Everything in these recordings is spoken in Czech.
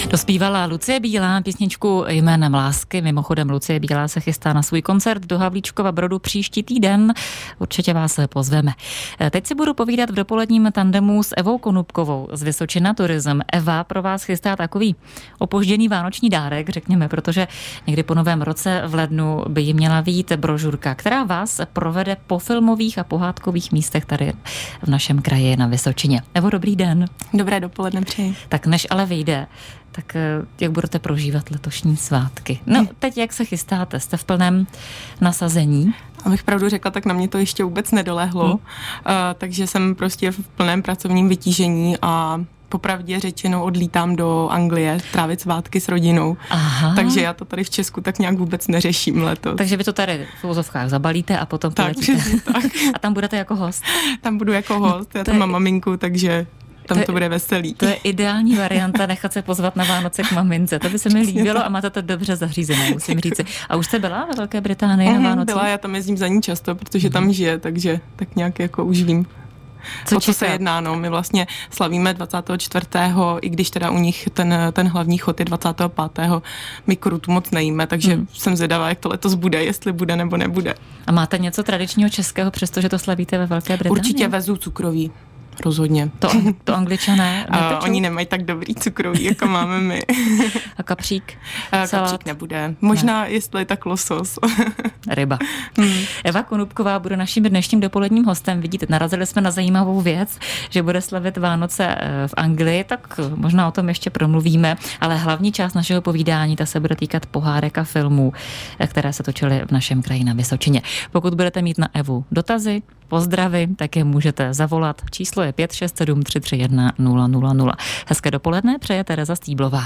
Dospívala Lucie Bílá písničku Jménem lásky. Mimochodem Lucie Bílá se chystá na svůj koncert do Havlíčkova Brodu příští týden. Určitě vás pozveme. Teď si budu povídat v dopoledním tandemu s Evou Konupkovou z Vysočina Tourism. Eva pro vás chystá takový opožděný vánoční dárek, řekněme, protože někdy po novém roce v lednu by jí měla vyjít brožurka, která vás provede po filmových a pohádkových místech tady v našem kraji na Vysočině. Evo, dobrý den. Dobré dopoledne přeji. Tak než ale vyjde, tak jak budete prožívat letošní svátky? No, teď jak se chystáte? Jste v plném nasazení? Abych pravdu řekla, tak na mě to ještě vůbec nedolehlo, takže jsem prostě v plném pracovním vytížení a popravdě řečeno odlítám do Anglie trávit svátky s rodinou. Aha. Takže já to tady v Česku tak nějak vůbec neřeším letos. Takže vy to tady v uvozovkách zabalíte a potom poletíte. Tak. A tam budete jako host? Tam budu jako host, já tam mám maminku, takže tam to bude veselý. To je ideální varianta nechat se pozvat na Vánoce k mamince. To by se mi líbilo a máte to dobře zařízené, musím říci. A už jste byla ve Velké Británii na Vánoce? Byla, já tam jezdím za ní často, protože tam žije, takže tak nějak jako už vím. Co se jedná, no. My vlastně slavíme 24. i když teda u nich ten hlavní chod je 25. My krutu moc nejíme, takže jsem zvědavá, jak to letos bude, jestli bude nebo nebude. A máte něco tradičního českého, přestože to slavíte ve Velké Británii? Určitě vezu cukroví. Rozhodně. To Angličané nepečou? Oni nemají tak dobrý cukroví, jako máme my. A kapřík? Kapřík nebude. Možná, jestli tak losos. Ryba. Eva Konupková bude naším dnešním dopoledním hostem. Vidíte, narazili jsme na zajímavou věc, že bude slavit Vánoce v Anglii, tak možná o tom ještě promluvíme, ale hlavní část našeho povídání, ta se bude týkat pohádek a filmů, které se točily v našem kraji na Vysočině. Pokud budete mít na Evu dotazy, pozdravy, tak je můžete zavolat. Číslo je 567 331 000. Hezké dopoledne přeje Tereza Stýblová.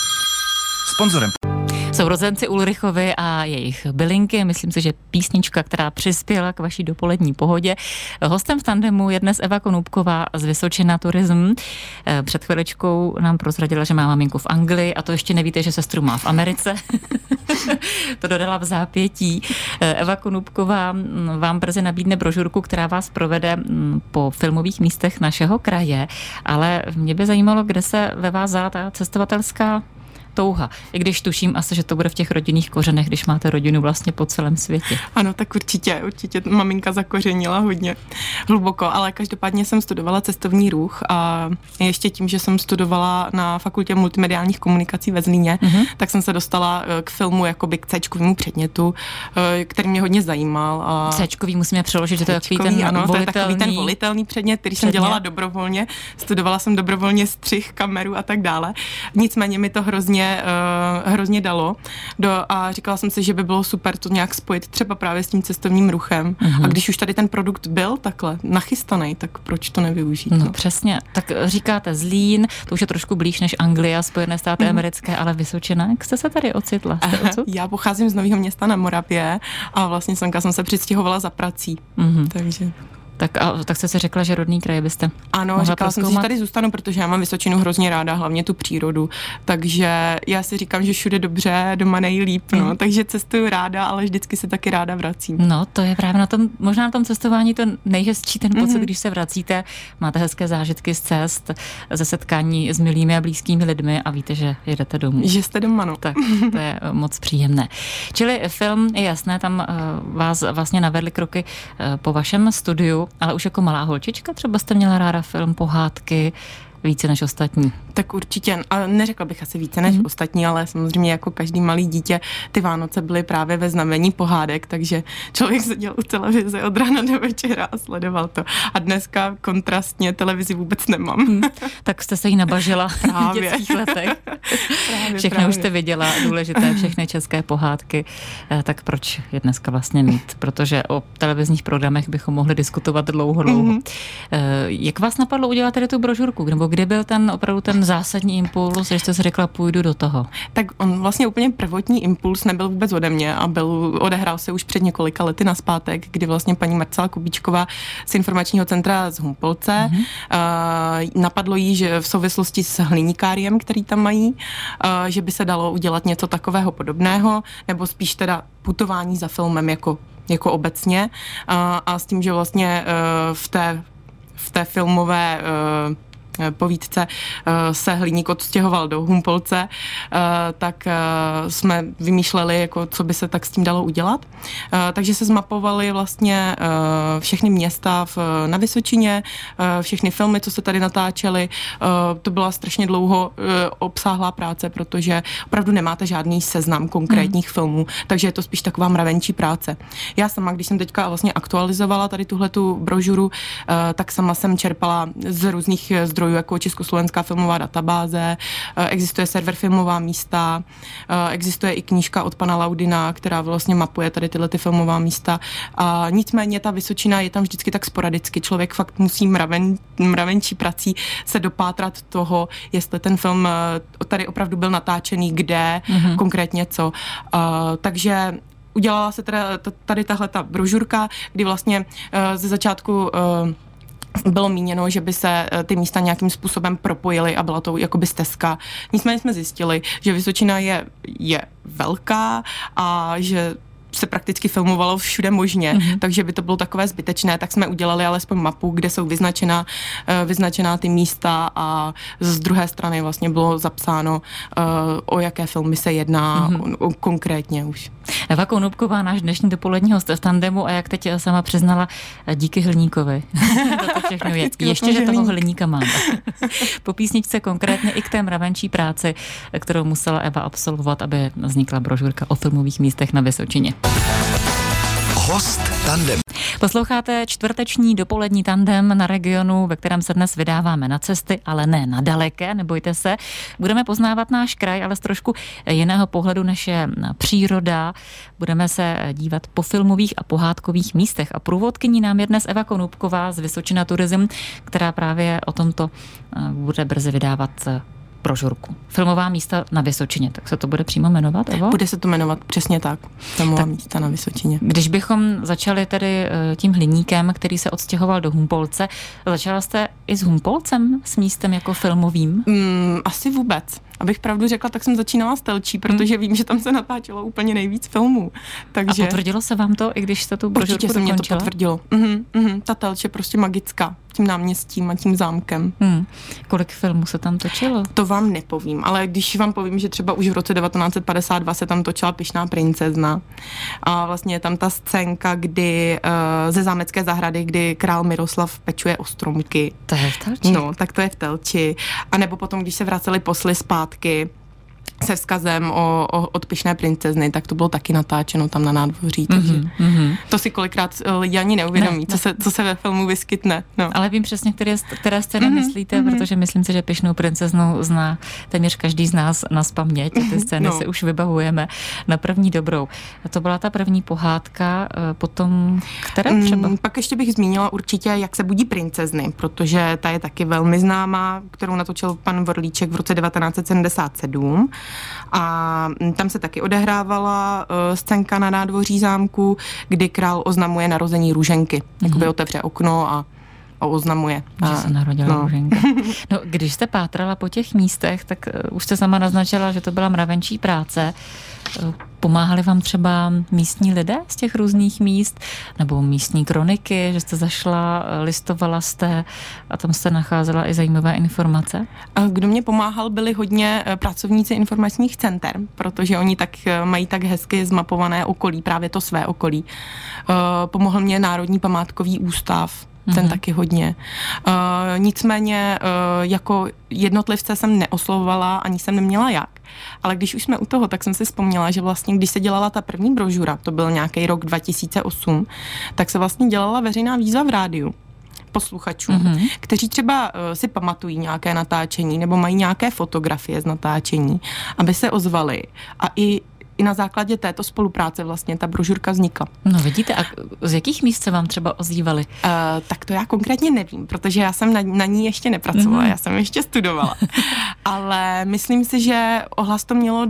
Sponzorem Sourozenci Ulrichovi a jejich bylinky. Myslím si, že písnička, která přispěla k vaší dopolední pohodě. Hostem v tandemu je dnes Eva Konupková z Vysočina Tourism. Před chviličkou nám prozradila, že má maminku v Anglii a to ještě nevíte, že sestru má v Americe. To dodala v zápětí. Eva Konupková vám brzy nabídne brožurku, která vás provede po filmových místech našeho kraje, ale mě by zajímalo, kde se ve vás vzala ta cestovatelská touha. I když tuším asi, že to bude v těch rodinných kořenech, když máte rodinu vlastně po celém světě. Ano, tak určitě maminka zakořenila hodně hluboko, ale každopádně jsem studovala cestovní ruch a ještě tím, že jsem studovala na fakultě multimediálních komunikací ve Zlíně, tak jsem se dostala k filmu jakoby k C-čkovému předmětu, který mě hodně zajímal. A C-čkový musíme přeložit, že to je takový ten ano, volitelný, to je takový ten volitelný předmět, který jsem dělala dobrovolně. Studovala jsem dobrovolně střih, kameru a tak dále. Nicméně mi to hrozně dalo a říkala jsem si, že by bylo super to nějak spojit třeba právě s tím cestovním ruchem. A když už tady ten produkt byl takhle nachystaný, tak proč to nevyužít? No přesně. Tak říkáte Zlín, to už je trošku blíž než Anglie, Spojené státy americké, ale Vysočina. Jak jste se tady ocitla? Já pocházím z Nového Města na Moravě a vlastně jsem se přistěhovala za prací. Takže... Tak jste si řekla, že rodný kraj byste Ano, říkala jsem si, že tady zůstanu, protože já mám Vysočinu hrozně ráda, hlavně tu přírodu. Takže já si říkám, že všude dobře, doma nejlíp, no. Takže cestuju ráda, ale vždycky se taky ráda vracím. No, to je právě možná na tom cestování to nejhezčí ten pocit, když se vracíte, máte hezké zážitky z cest, ze setkání s milými a blízkými lidmi a víte, že jedete domů. Že jste doma, no. Tak, to je moc příjemné. Čili film je jasné, tam vás vlastně navedly kroky po vašem studiu, ale už jako malá holčička třeba jste měla ráda film, pohádky, více než ostatní? Tak určitě, a neřekla bych asi více než ostatní, ale samozřejmě jako každý malý dítě ty Vánoce byly právě ve znamení pohádek, takže člověk seděl u televize od rána do večera a sledoval to. A dneska kontrastně televizi vůbec nemám. Tak jste se jí nabažila v dětských letech. Všechno už jste viděla, důležité, všechny české pohádky, tak proč je dneska vlastně mít? Protože o televizních programech bychom mohli diskutovat dlouho. Jak vás napadlo udělat tady tu brožurku? Nebo kdy byl opravdu ten zásadní impuls, že jste si řekla, půjdu do toho? Tak on vlastně úplně prvotní impuls nebyl vůbec ode mě a odehrál se už před několika lety nazpátek, kdy vlastně paní Marcela Kubíčková z informačního centra z Humpolce napadlo jí, že v souvislosti s hliníkáriem, který tam mají, že by se dalo udělat něco takového podobného, nebo spíš teda putování za filmem jako obecně a s tím, že vlastně v té filmové povídce se Hliník odstěhoval do Humpolce, tak jsme vymýšleli, jako, co by se tak s tím dalo udělat. Takže se zmapovali vlastně všechny města na Vysočině, všechny filmy, co se tady natáčely. To byla strašně dlouho obsáhlá práce, protože opravdu nemáte žádný seznam konkrétních filmů, takže je to spíš taková mravenčí práce. Já sama, když jsem teďka vlastně aktualizovala tady tuhletu brožuru, tak sama jsem čerpala z různých zdrojů, jako Československá filmová databáze, existuje server Filmová místa, existuje i knížka od pana Laudina, která vlastně mapuje tady tyhle ty filmová místa. A nicméně ta Vysočina je tam vždycky tak sporadicky. Člověk fakt musí mravenčí prací se dopátrat toho, jestli ten film tady opravdu byl natáčený, kde, konkrétně co. Takže udělala se teda tady tahle ta brožurka, kdy vlastně ze začátku bylo míněno, že by se ty místa nějakým způsobem propojily a byla to jakoby stezka. Nicméně jsme zjistili, že Vysočina je velká a že se prakticky filmovalo všude možně, takže by to bylo takové zbytečné, tak jsme udělali alespoň mapu, kde jsou vyznačená ty místa a z druhé strany vlastně bylo zapsáno, o jaké filmy se jedná konkrétně už. Eva Konopková, náš dnešní dopolední host v tandemu a jak teď sama přiznala, díky Hliníkovi. To všechno je. Ještě, že toho Hliníka máme. Po písničce konkrétně i k té mravenčí práci, kterou musela Eva absolvovat, aby vznikla brožurka o filmových místech na Vysočině. Host tandem. Posloucháte čtvrteční dopolední tandem na Regionu, ve kterém se dnes vydáváme na cesty, ale ne na daleké, nebojte se. Budeme poznávat náš kraj, ale z trošku jiného pohledu, než je příroda. Budeme se dívat po filmových a pohádkových místech. A průvodkyní nám je dnes Eva Konopková z Vysočina Tourism, která právě o tomto bude brzy vydávat brožurku. Filmová místa na Vysočině, tak se to bude přímo jmenovat, Evo? Bude se to jmenovat přesně tak. Filmová místa na Vysočině. Když bychom začali tedy tím Hliníkem, který se odstěhoval do Humpolce, začala jste i s Humpolcem, s místem jako filmovým? Asi vůbec. Abych pravdu řekla, tak jsem začínala s Telčí, protože vím, že tam se natáčelo úplně nejvíc filmů. Takže... A potvrdilo se vám to, i když jste tu brožurku dokončila? Určitě se mě to potvrdilo. Ta Telč je prostě magická. Tím náměstím a tím zámkem. Kolik filmů se tam točilo? To vám nepovím, ale když vám povím, že třeba už v roce 1952 se tam točila Pyšná princezna a vlastně je tam ta scénka, kdy ze zámecké zahrady, kdy král Miroslav pečuje ostromky. To je v Telči? No, tak to je v Telči. A nebo potom, když se vraceli posly zpátky se vzkazem od Pyšné princezny, tak to bylo taky natáčeno tam na nádvoří, takže to si kolikrát lidi ani neuvědomí, co se ve filmu vyskytne. No. Ale vím přesně, které scény myslíte, protože myslím si, že Pyšnou princeznu zná téměř každý z nás nazpaměť. Ty scény si už vybavujeme na první dobrou. A to byla ta první pohádka, potom které třeba? Pak ještě bych zmínila určitě Jak se budí princezny, protože ta je taky velmi známá, kterou natočil pan Vorlíček v roce 1977. A tam se taky odehrávala scénka na nádvoří zámku, kdy král oznamuje narození Růženky. Jakoby otevře okno a oznamuje. Že se narodila Růženka. No, když jste pátrala po těch místech, tak už jste sama naznačila, že to byla mravenčí práce. Pomáhali vám třeba místní lidé z těch různých míst? Nebo místní kroniky, že jste zašla, listovala jste a tam jste nacházela i zajímavé informace? Kdo mě pomáhal, byli hodně pracovníci informačních center, protože oni tak mají tak hezky zmapované okolí, právě to své okolí. Pomohl mě Národní památkový ústav, ten taky hodně. Nicméně jako jednotlivce jsem neoslovovala, ani jsem neměla jak. Ale když už jsme u toho, tak jsem si vzpomněla, že vlastně, když se dělala ta první brožura, to byl nějaký rok 2008, tak se vlastně dělala veřejná výzva v rádiu posluchačům, kteří třeba si pamatují nějaké natáčení nebo mají nějaké fotografie z natáčení, aby se ozvali a i na základě této spolupráce vlastně ta brožurka vznikla. No vidíte, a z jakých míst se vám třeba ozývali? Tak to já konkrétně nevím, protože já jsem na ní ještě nepracovala, já jsem ještě studovala. Ale myslím si, že ohlas to mělo dobrý.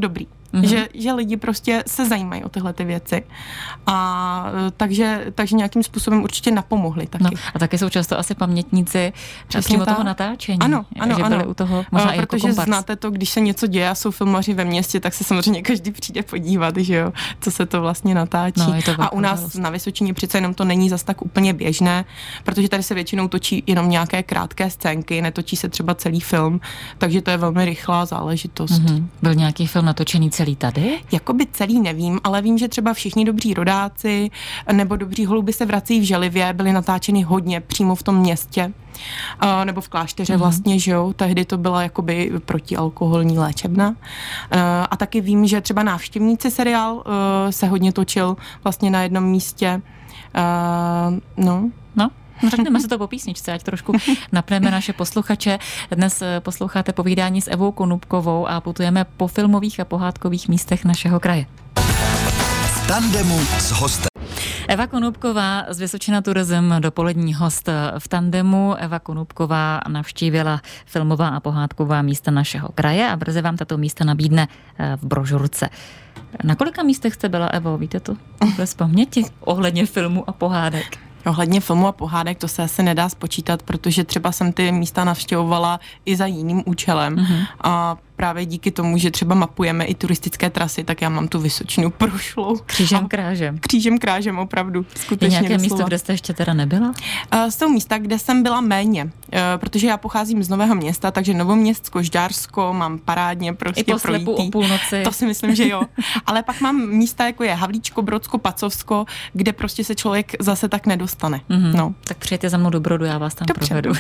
Že lidi prostě se zajímají o tyhle ty věci. A takže nějakým způsobem určitě napomohli taky. No, a taky jsou často asi pamětníci přímo toho natáčení. Ano. Že byli u toho možná i jako protože kompars. znáte to, když se něco děje a jsou filmaři ve městě, tak se samozřejmě každý přijde podívat, že jo, co se to vlastně natáčí. No, a u nás na Vysočině přece jenom to není zas tak úplně běžné, protože tady se většinou točí jenom nějaké krátké scénky, netočí se třeba celý film, takže to je velmi rychlá záležitost. Byl nějaký film natočený celý tady? Jakoby celý nevím, ale vím, že třeba Všichni dobří rodáci nebo Dobří holuby se vrací v Želivě byly natáčeny hodně přímo v tom městě. Nebo v klášteře vlastně, že jo, tehdy to byla jakoby protialkoholní léčebna. A taky vím, že třeba Návštěvníci seriál se hodně točil vlastně na jednom místě. No, řekneme si to po písničce, ať trošku napneme naše posluchače. Dnes posloucháte povídání s Evou Konupkovou a putujeme po filmových a pohádkových místech našeho kraje. V tandemu s hostem. Eva Konupková z Vysočina Tourism, dopolední host v tandemu. Eva Konupková navštívila filmová a pohádková místa našeho kraje a brzy vám tato místa nabídne v brožurce. Na kolika místech jste byla, Evo, víte to? Bez paměti ohledně filmu a pohádek. Ohledně filmu a pohádek to se asi nedá spočítat, protože třeba jsem ty místa navštěvovala i za jiným účelem. A právě díky tomu, že třeba mapujeme i turistické trasy, tak já mám tu Vysočinu prošlou. Křížem krážem. Křížem krážem, opravdu. Skutečně. Je nějaké místo, kde jste ještě teda nebyla? Jsou místa, kde jsem byla méně, protože já pocházím z Nového Města, takže Novoměstsko, Žďársko mám parádně prostě projítý. I po slepu o půlnoci. To si myslím, že jo. Ale pak mám místa, jako je Havlíčko, Brodsko, Pacovsko, kde prostě se člověk zase tak nedostane. No. Tak přijďte za mnou do Brodu, já vás tam provedu.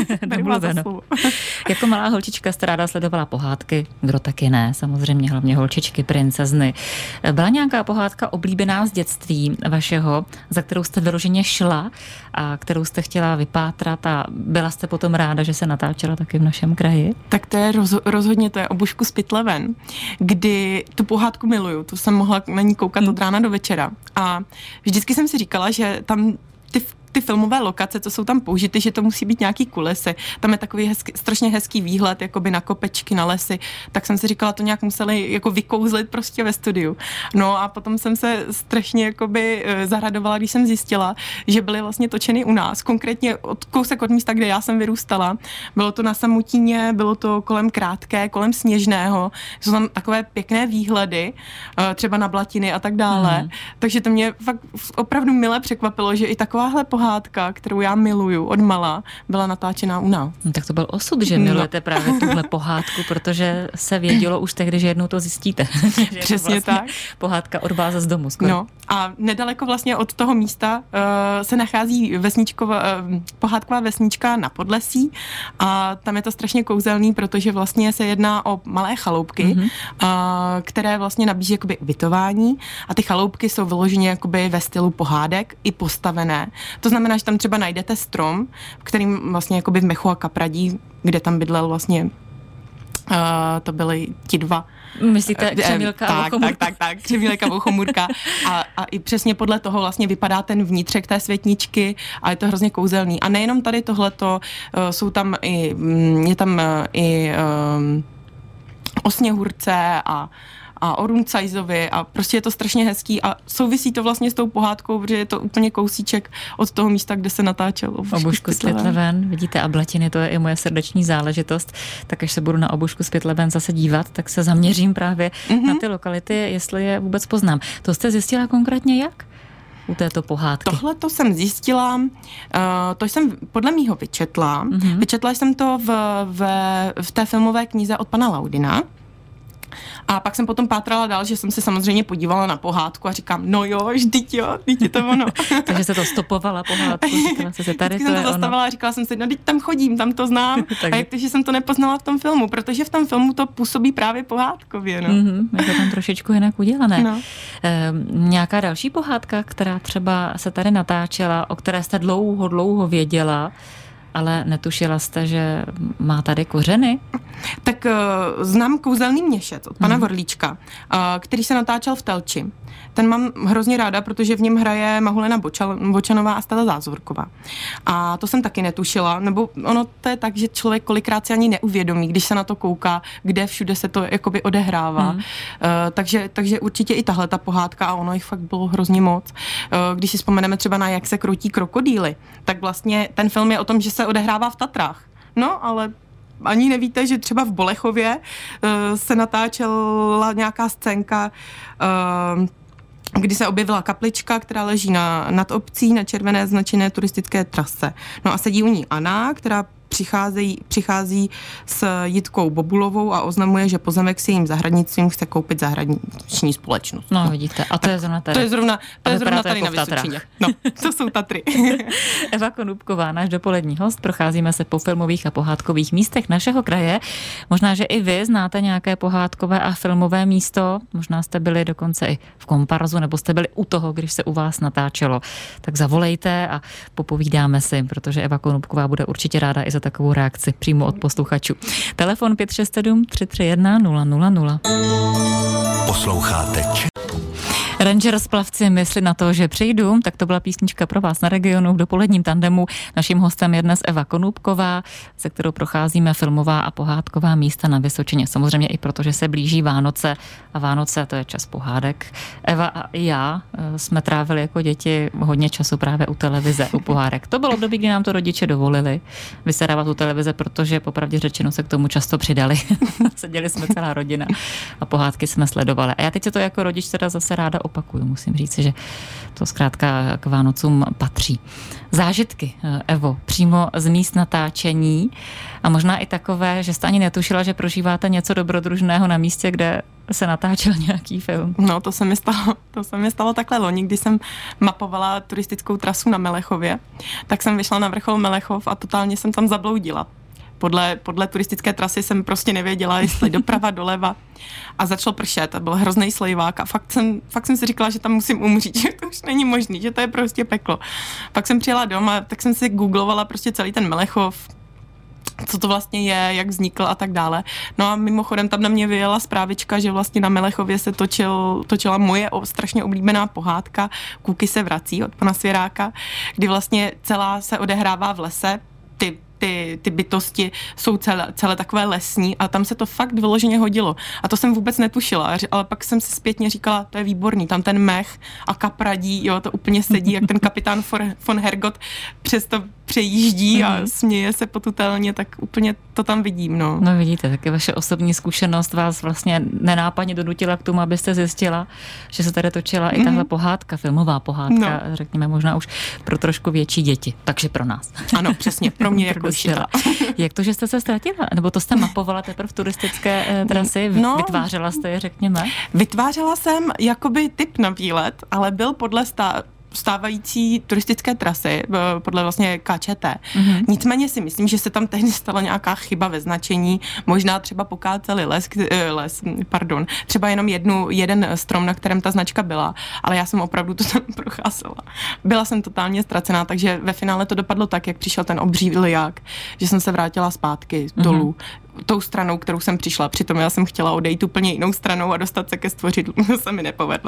Jako malá holčička jste ráda sledovala pohádky. Kdo taky ne, samozřejmě hlavně holčičky, princezny. Byla nějaká pohádka oblíbená z dětství vašeho, za kterou jste vyloženě šla a kterou jste chtěla vypátrat a byla jste potom ráda, že se natáčela taky v našem kraji? Tak to je rozhodně, to je O Božku z Pytleven, kdy tu pohádku miluju, tu jsem mohla na ní koukat od rána do večera a vždycky jsem si říkala, že tam ty filmové lokace, co jsou tam použity, že to musí být nějaký kulisy. Tam je takový strašně hezký výhled, jakoby na kopečky, na lesy. Tak jsem si říkala, to nějak museli jako vykouzlit prostě ve studiu. No a potom jsem se strašně jakoby zaradovala, když jsem zjistila, že byly vlastně točeny u nás, konkrétně kousek od místa, kde já jsem vyrůstala. Bylo to na Samutíně, bylo to kolem Krátké, kolem Sněžného. Jsou tam takové pěkné výhledy, třeba na Blatiny a tak dále. Takže to mě fakt opravdu mile překvapilo, že i takováhle pohádka, kterou já miluju od mala, byla natáčená u nás. No, tak to byl osud, že milujete právě tuhle pohádku, protože se vědělo už tehdy, že jednou to zjistíte. Přesně vlastně tak. Pohádka od vás z domu skoro. No a nedaleko vlastně od toho místa se nachází pohádková vesnička na Podlesí a tam je to strašně kouzelný, protože vlastně se jedná o malé chaloupky, které vlastně nabízí jakoby ubytování a ty chaloupky jsou vyloženě jakoby ve stylu pohádek i postavené. To znamená, že tam třeba najdete strom, kterým vlastně jakoby v mechu a kapradí, kde tam bydlel vlastně to byly ti dva. Myslíte Křemílka a Vochomůrka? Tak, Křemílka a Vochomůrka. A i přesně podle toho vlastně vypadá ten vnitřek té světničky a je to hrozně kouzelný. A nejenom tady tohleto, je tam i o Sněhurce a o Runcajzovi a prostě je to strašně hezký a souvisí to vlastně s tou pohádkou, protože je to úplně kousíček od toho místa, kde se natáčel O Božku z Pytleven. Vidíte, a Blatiny, to je i moje srdeční záležitost, tak až se budu na O Božku z Pytleven zase dívat, tak se zaměřím právě na ty lokality, jestli je vůbec poznám. To jste zjistila konkrétně jak? U této pohádky. Tohle to jsem zjistila, to jsem podle mýho vyčetla. Vyčetla jsem to v té filmové knize od pana Laudina. A pak jsem potom pátrala dál, že jsem se samozřejmě podívala na pohádku a říkám, no jo, vždyť je to ono. Takže se to stopovala pohádku, říkala se tady to je zastavila a říkala jsem si, no teď tam chodím, tam to znám. A jak to, že jsem to nepoznala v tom filmu, protože v tom filmu to působí právě pohádkově. No. Je to tam trošičku jinak udělané. No. Nějaká další pohádka, která třeba se tady natáčela, o které jste dlouho věděla, ale netušila jste, že má tady kořeny? Tak znám Kouzelný měšec od pana Vorlíčka, který se natáčel v Telči. Ten mám hrozně ráda, protože v něm hraje Mahulena Bočanová a Stella Zázvorková. A to jsem taky netušila, nebo ono to je tak, že člověk kolikrát si ani neuvědomí, když se na to kouká, kde všude se to jakoby odehrává. Takže určitě i tahle ta pohádka, a ono jich fakt bylo hrozně moc. Když si vzpomeneme třeba na Jak se krotí krokodýly, tak vlastně ten film je o tom, že se odehrává v Tatrách. No, ale ani nevíte, že třeba v Bolechově se natáčela nějaká scénka, kdy se objevila kaplička, která leží nad obcí na červené značené turistické trase. No a sedí u ní Anna, která přichází s Jitkou Bobulovou a oznamuje, že pozemek si jim zahradnictvím chce koupit zahraniční společnost. No vidíte, a to je zrovna tady. To je zrovna tady na Vysočině. No, to jsou Tatry. Eva Konupková, náš dopolední host, procházíme se po filmových a pohádkových místech našeho kraje. Možná, že i vy znáte nějaké pohádkové a filmové místo, možná jste byli dokonce i v Komparzu, nebo jste byli u toho, když se u vás natáčelo. Tak zavolejte a popovídáme si, protože Eva Konupková bude určitě ráda i za takovou reakci přímo od posluchačů. Telefon 567 331 000. Posloucháte Rangers plavci Mysli na to, že přijdu, tak to byla písnička pro vás na Regionu v dopoledním tandemu. Naším hostem je dnes Eva Konupková, se kterou procházíme filmová a pohádková místa na Vysočině. Samozřejmě i proto, že se blíží Vánoce a Vánoce to je čas pohádek. Eva a já jsme trávili jako děti hodně času právě u televize, u pohádek. To bylo období, kdy nám to rodiče dovolili vysedávat u televize, protože popravdě řečeno se k tomu často přidali. Seděli jsme celá rodina a pohádky jsme sledovali. A já teď se to jako rodič teda zase ráda opakuju. Musím říct, že to zkrátka k Vánocům patří. Zážitky, Evo, přímo z míst natáčení a možná i takové, že jste ani netušila, že prožíváte něco dobrodružného na místě, kde se natáčel nějaký film. No, to se mi stalo takhle loni, když jsem mapovala turistickou trasu na Melechově, tak jsem vyšla na vrchol Melechov a totálně jsem tam zabloudila. Podle turistické trasy jsem prostě nevěděla, jestli doprava, doleva. A začalo pršet a byl hrozný slejvák a fakt jsem si říkala, že tam musím umřít, že to už není možný, že to je prostě peklo. Pak jsem přijela doma, tak jsem si googlovala prostě celý ten Melechov, co to vlastně je, jak vznikl a tak dále. No a mimochodem tam na mě vyjela zprávička, že vlastně na Melechově se točila moje strašně oblíbená pohádka Kuky se vrací od pana Svěráka, kdy vlastně celá se odehrává v lese. Ty bytosti jsou celé takové lesní a tam se to fakt vyloženě hodilo. A to jsem vůbec netušila, ale pak jsem si zpětně říkala, to je výborný, tam ten mech a kapradí, jo, to úplně sedí, jak ten kapitán von Hergot přesto přejíždí a směje se potutelně, tak úplně to tam vidím, no. No vidíte, taky vaše osobní zkušenost vás vlastně nenápadně donutila k tomu, abyste zjistila, že se tady točila i tahle pohádka, filmová pohádka, řekněme možná už pro trošku větší děti, takže pro nás. Ano, přesně, pro mě jako šila. Jak to, že jste se ztratila? Nebo to jste mapovala teprve v turistické trasy? Vytvářela jste je, řekněme? Vytvářela jsem jakoby tip na výlet, ale byl podle stávající turistické trasy, podle vlastně KČT. Nicméně si myslím, že se tam tehdy stala nějaká chyba ve značení, možná třeba pokáceli třeba jenom jeden strom, na kterém ta značka byla, ale já jsem opravdu to tam procházela. Byla jsem totálně ztracená, takže ve finále to dopadlo tak, jak přišel ten obří liják, že jsem se vrátila zpátky dolů. Tou stranou, kterou jsem přišla. Přitom já jsem chtěla odejít úplně jinou stranou a dostat se ke stvořidlu. To se mi nepovedlo.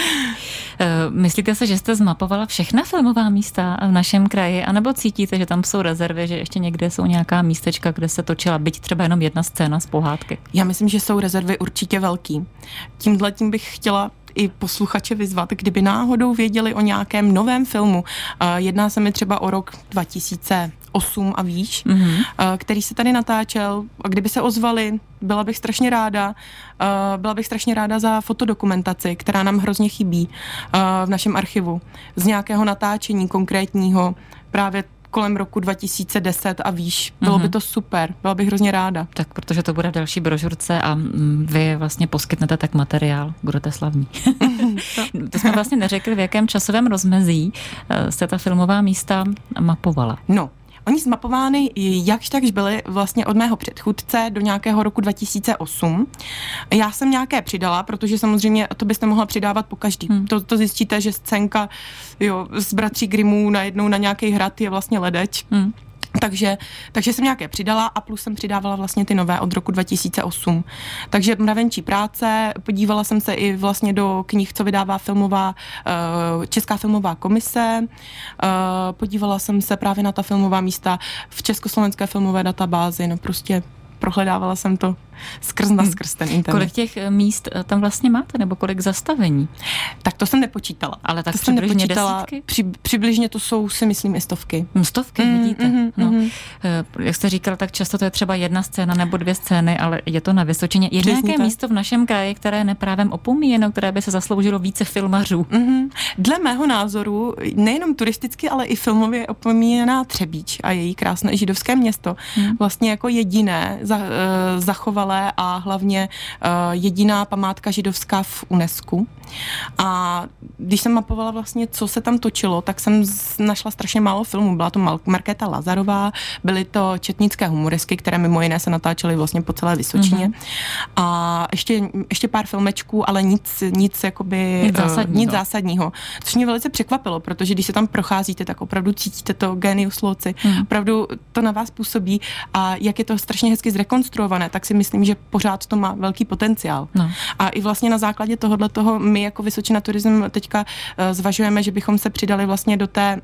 Myslíte se, že jste zmapovala všechna filmová místa v našem kraji, anebo cítíte, že tam jsou rezervy, že ještě někde jsou nějaká místečka, kde se točila, byť třeba jenom jedna scéna z pohádky? Já myslím, že jsou rezervy určitě velký. Tímhletím bych chtěla i posluchače vyzvat, kdyby náhodou věděli o nějakém novém filmu. Jedná se mi třeba o rok 2008 a výš, který se tady natáčel. A kdyby se ozvali, byla bych strašně ráda. Byla bych strašně ráda za fotodokumentaci, která nám hrozně chybí v našem archivu. Z nějakého natáčení konkrétního, právě kolem roku 2010 a výš. Bylo by to super, byla bych hrozně ráda. Tak protože to bude další brožurce a vy vlastně poskytnete tak materiál, budete slavní. To jsme vlastně neřekli, v jakém časovém rozmezí jste ta filmová místa mapovala. No, oni zmapovány jakž takž byly vlastně od mého předchůdce do nějakého roku 2008. Já jsem nějaké přidala, protože samozřejmě to byste mohla přidávat po každý. To zjistíte, že scénka z Bratří Grimmů najednou na nějaký hrad je vlastně Ledeč. Takže jsem nějaké přidala a plus jsem přidávala vlastně ty nové od roku 2008. Takže mravenčí práce, podívala jsem se i vlastně do knih, co vydává Česká filmová komise, podívala jsem se právě na ta filmová místa v Československé filmové databázi, no prostě prohledávala jsem to skrz ten internet. Kolik těch míst tam vlastně máte, nebo kolik zastavení? Tak to jsem nepočítala. Ale tak přibližně desítky? Přibližně to jsou, si myslím, i stovky. Stovky, vidíte. Jak jste říkal, tak často to je třeba jedna scéna nebo dvě scény, ale je to na Vysočině. Je nějaké místo v našem kraji, které je neprávem opomíjeno, které by se zasloužilo více filmařů? Dle mého názoru, nejenom turisticky, ale i filmově opomíjená Třebíč a její krásné židovské město. Vlastně jako jediné zachovalé a hlavně jediná památka židovská v UNESCO. A když jsem mapovala vlastně, co se tam točilo, tak jsem našla strašně málo filmů. Byla to Markéta Lazarová, byly to četnické humoresky, které mimo jiné se natáčely vlastně po celé Vysočině. A ještě pár filmečků, ale nic zásadního. Což mě velice překvapilo, protože když se tam procházíte, tak opravdu cítíte to genius loci. Opravdu to na vás působí a jak je to strašně hezky zrekonstruované, tak si myslím, že pořád to má velký potenciál. A i vlastně na základě tohoto my jako Vysočina Turism teďka zvažujeme, že bychom se přidali vlastně do té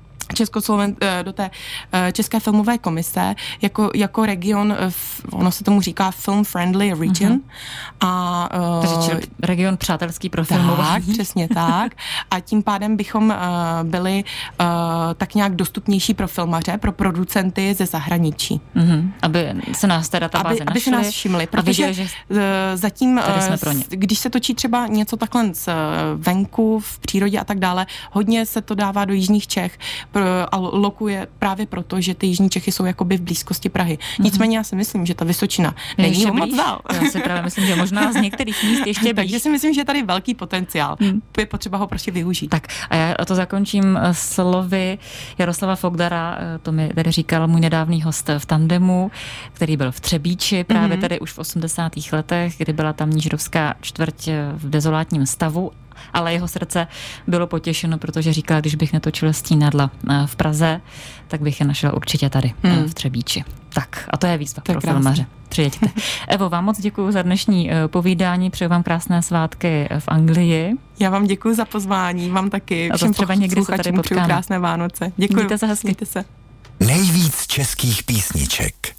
České filmové komise jako region, ono se tomu říká Film Friendly Region. Takže region přátelský pro filmování. Tak, přesně tak. A tím pádem bychom byli tak nějak dostupnější pro filmaře, pro producenty ze zahraničí. Aby se nás ta databáze našli. Aby se nás všimli, protože viděli, zatím, když se točí třeba něco takhle venku, v přírodě a tak dále, hodně se to dává do jižních Čech, a lokuje právě proto, že ty jižní Čechy jsou jakoby v blízkosti Prahy. Nicméně já si myslím, že ta Vysočina není moc dál. Já si právě myslím, že možná z některých míst ještě blíž. Takže si myslím, že je tady velký potenciál. Je potřeba ho prostě využít. Tak a já to zakončím slovy Jaroslava Fogdara, to mi tady říkal můj nedávný host v Tandemu, který byl v Třebíči, právě tady už v 80. letech, kdy byla tamní židovská čtvrť v dezolátním stavu. Ale jeho srdce bylo potěšeno, protože říkala, když bych netočil Stínadla v Praze, tak bych je našel určitě tady v Třebíči. Tak a to je výzva pro filmaře. Přijeďte. Evo, vám moc děkuji za dnešní povídání, přeju vám krásné svátky v Anglii. Já vám děkuji za pozvání, vám taky. A to třeba někdy se tady potkáme. Krásné Vánoce. Děkuji. Mějte se hezky. Mějte se. Nejvíc českých písniček.